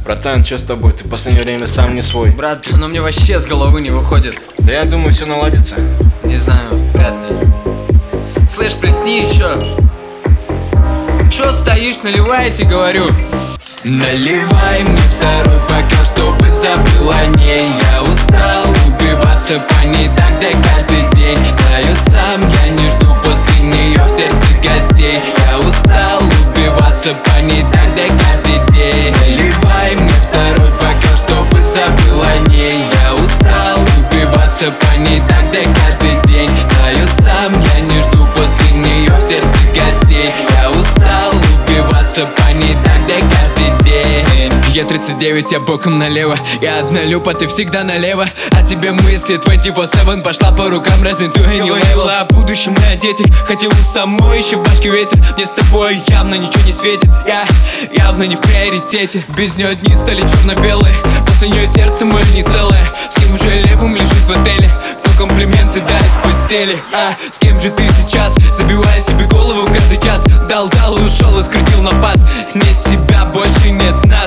Братан, чё с тобой? Ты в последнее время сам не свой. Брат, но мне вообще с головы не выходит. Да я думаю, все наладится. Не знаю, вряд ли. Слышь, плесни еще. Чё стоишь, наливайте, говорю. Наливай мне второй пока, чтобы забыл о ней. Я устал убиваться по ней тогда каждый день. Знаю сам, я не жду после нее в сердце гостей. Я устал убиваться по ней тогда каждый день. Наливай мне второй пока, чтобы забыл о ней. Я устал убиваться по ней тогда каждый день. Знаю сам, я не жду после нее в сердце гостей. Я устал убиваться по ней тогда каждый день. Я 39, я боком налево. Я одна люпа, ты всегда налево. А тебе мысли 24/7. Пошла по рукам, разве ты не лейла? О будущем и о детях. Хотел у самой, еще в башке ветер. Мне с тобой явно ничего не светит. Я явно не в приоритете. Без нее дни стали черно-белые. После нее сердце мое не целое. С кем уже левым лежит в отеле? Кто комплименты дарит в постели? А с кем же ты сейчас? Забивая себе голову каждый час. Дал и ушел, и скрутил на пас. Нет тебя, больше нет нас.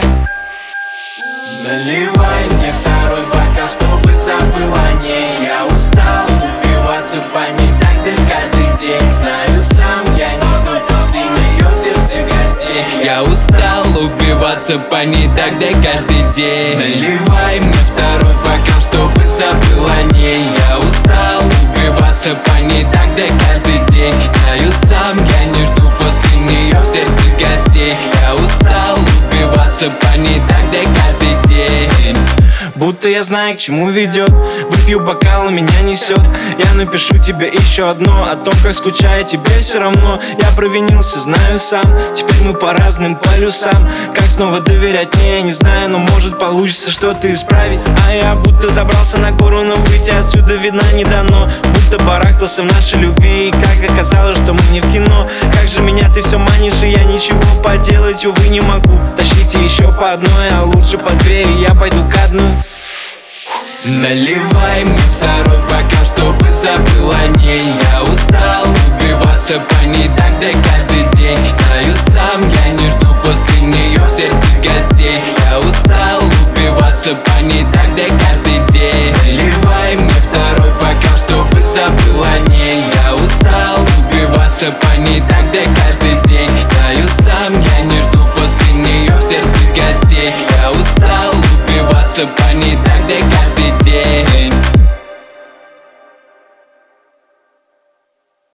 Наливай мне второй бокал, чтобы забыл о ней. Я устал убиваться по ней тогда каждый день. Знаю сам, я не жду после нее в сердце гостей. Я устал убиваться по ней тогда каждый день. Наливай мне второй бокал, чтобы забыл о ней. Я устал убиваться по ней тогда каждый день. Знаю сам, я не жду после нее в сердце гостей. Я устал убиваться по ней тогда каждый день. Будто я знаю, к чему ведет. Выпью бокал, и меня несет. Я напишу тебе еще одно о том, как скучаю, тебе все равно. Я провинился, знаю сам. Теперь мы по разным полюсам. Как снова доверять мне, я не знаю. Но может получится что-то исправить. А я будто забрался на гору, но выйти отсюда видно не дано. Будто барахтался в нашей любви. И как оказалось, что мы не в кино. Как же меня ты все манишь, и я ничего поделать, увы, не могу. Тащите еще по одной, а лучше по две, и я пойду ко дну. Наливай мне второй бокал, чтобы забыл о ней. Я устал убиваться по ней тогда каждый день. Знаю сам, я не жду после нее в сердце гостей. Я устал убиваться по ней тогда каждый день. Наливай мне второй бокал, чтобы забыл о ней. Я устал убиваться по ней тогда каждый день. Знаю сам, я не жду после нее в сердце гостей. Я устал убиваться по ней тогда каждый день.